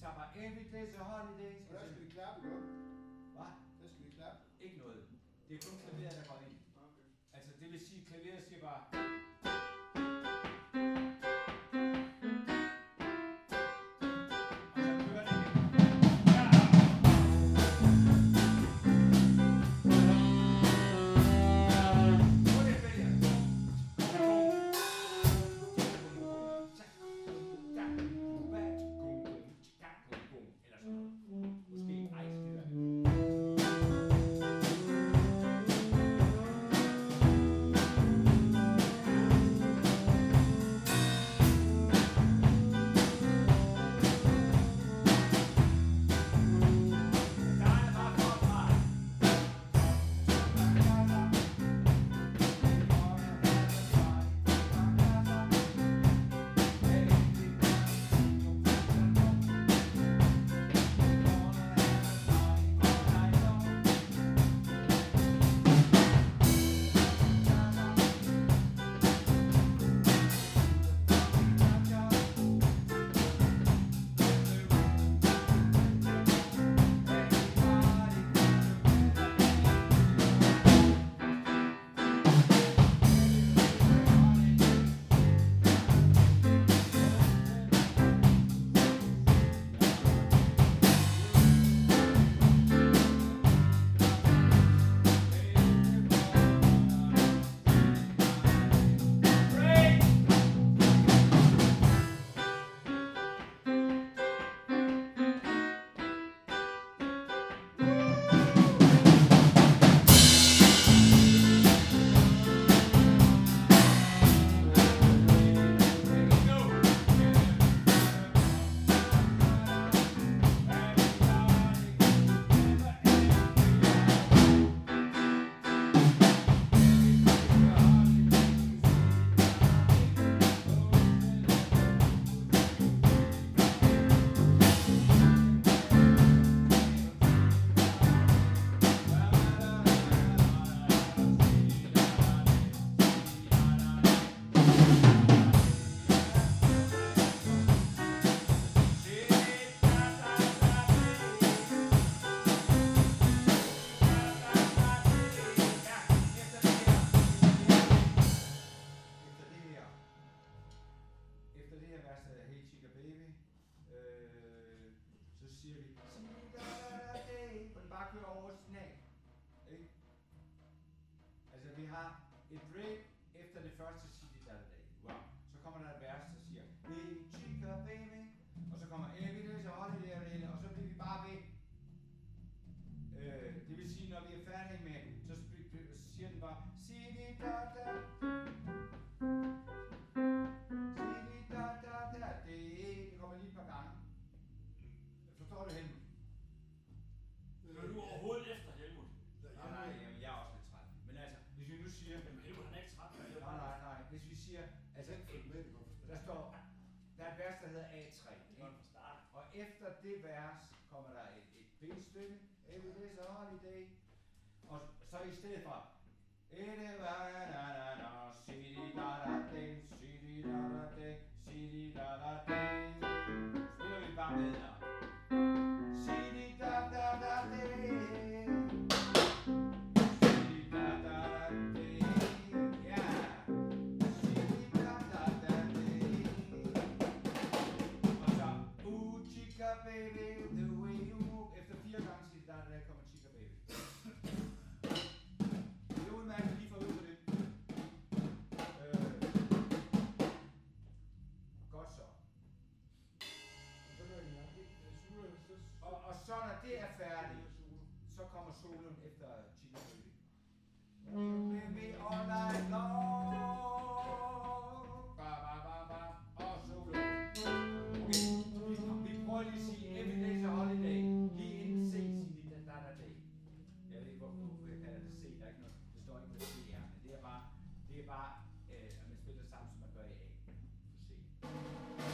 tager bare every day's a holiday. Så der skal vi klappe, ikke? Hvad? Der skal vi klappe. Ikke noget. Det er kun klaveret, der går ind. Okay. Altså det vil sige, klaveret siger bare... et break efter det første City That Day. Wow. Så kommer der et vers, der siger Hey chica baby, og så kommer every day's a holiday, og så bliver vi bare ved. Det vil sige, når vi er færdige med, så siger den bare City Da Da. City Da Da Da Day. Det kommer lige et par gange. Forstår du, Helmut? Hører du overhovedet efter Helmut? Nej, jamen, jeg er også lidt træt. Men altså, hvis vi nu siger... Men Helmut han er ikke træt. Nej. Hvis vi siger... Altså, der står... Der er et vers, der hedder A3. Og efter det vers kommer der et benstykke. Every day's a holiday. Og så i stedet for... City da da day, city da da day, city da da day. Spiller vi bare med her. City da da da day. Baby, the way you move. Efter 4 gange City Da Da Day kommer Chica Baby. Det er udmærket lige for at øve på det. Godt så. Og så når det er færdigt, så kommer solen efter Chica Baby. Baby all night long. Ba ba ba ba. Og solo. Okay, vi prøver lige at sige every day's a holiday. Lige inden C, City Da Da Day. Jeg ved ikke hvorfor jeg kalder det C. Der er ikke noget, det står ikke med C her, men det er bare at man spiller sammen, som man gør i A. For C.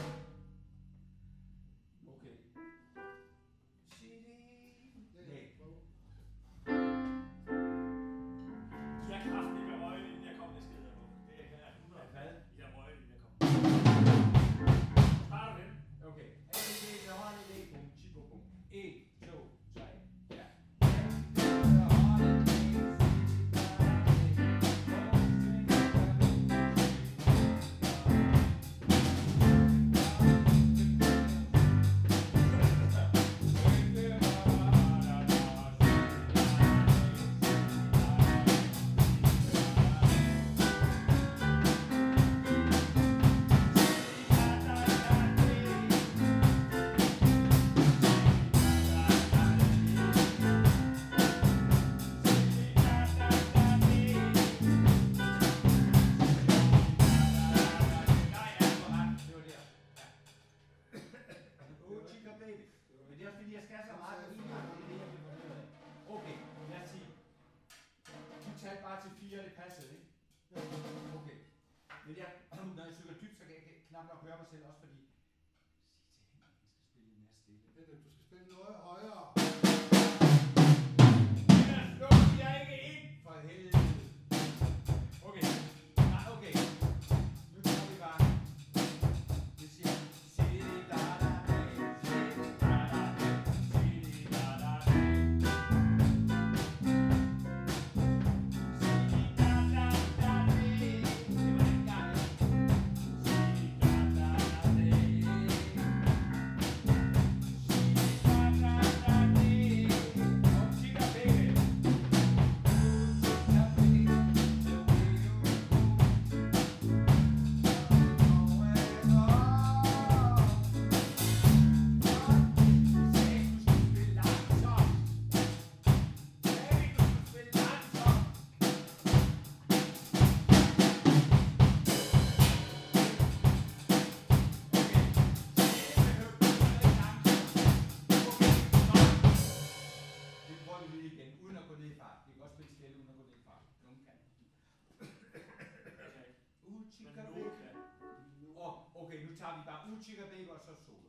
Okay. City. Nej. Du skal have kraftigt med øjnene, inden jeg kommer i stedet. det er også fordi, jeg skal så meget på en gang. Det er det, jeg vil få ud af. Okay, lad os sige. Du talte bare til 4, det passede, ikke? Okay. Men jeg, når jeg cykler dybt, så kan jeg knap nok høre mig selv også, fordi... Sig til Henrik, han skal spille mere stille. Du skal spille noget højere. Slå jeg ikke ind! For helvede. Okay. Nej, okay. Nu tager vi bare. Det siger... Okay, nu tager vi bare Uchica Baby og så solo.